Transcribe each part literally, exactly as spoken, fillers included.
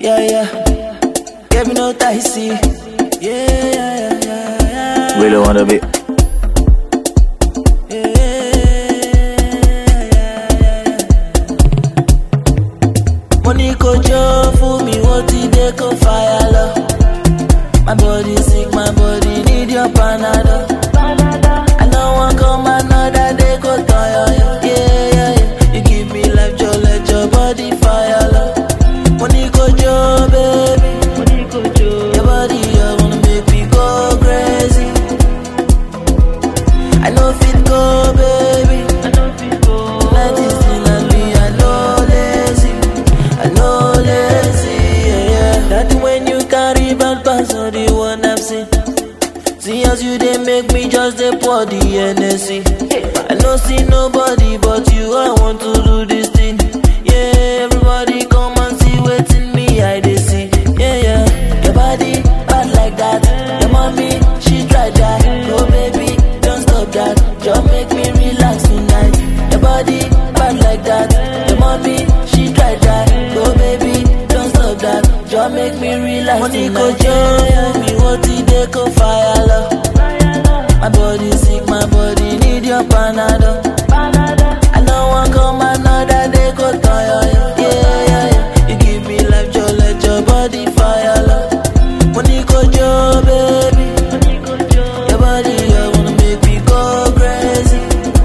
Yeah, yeah. Get me no ticey. Yeah, yeah, yeah, yeah. Really wanna be. Yeah, yeah, yeah, yeah. Money go job for me, what did they go fire love? My body sick, my body need your panado. I know one come another day go tire. Yeah, yeah, yeah. You give me life, just let your body fire love. Money go job, baby. Money go job. Your body, you wanna make me go crazy. I know fit go, baby. I know fit go. Tonight is dinner, me, I know lazy. I know lazy, yeah, yeah. That when you carry bad pass on the one I've seen. See as you they make me just the pour the N S C. I no see nobody but you, I want to do this thing. Yeah, everybody come and see waiting me, I they see. Yeah, yeah, your body bad like that. Your mommy, she tried that. Oh baby, don't stop that. Just make me relax tonight. Your body bad like that. Your mommy, she tried that. Oh baby, don't stop that. Just make me relax Money tonight. Money go job, me what did they go fire love? My body sick, my body need your panado. I know one come another day go tire. Yeah, yeah, yeah. You give me life, just let your body fire love. Money go job, baby. Your body, you wanna make me go crazy.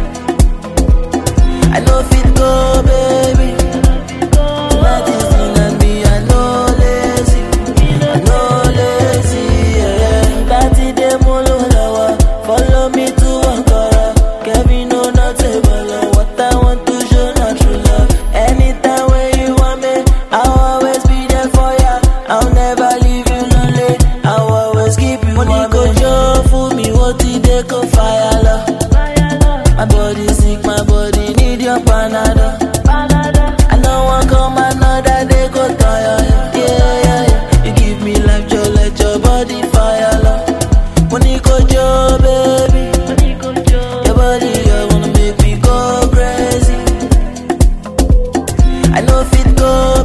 I know fit go, baby. Tonight is dinner, me, I know lazy. I know lazy, yeah, yeah. Party day, molo, lawa. Follow me to Ankara. Kevin, no, not a bala. What I want to show, not true love. Anytime when you want me, I'll always be there for ya. I'll never leave you lonely. I'll always keep you warm. Money go job for me, what did they go fire love? My body sick, my body need your panado. I know one come another day go tire. Yeah, yeah, yeah. You give me life, just let your body fire love. Money go job, baby. Your body, you wanna make me go crazy. I know fit go.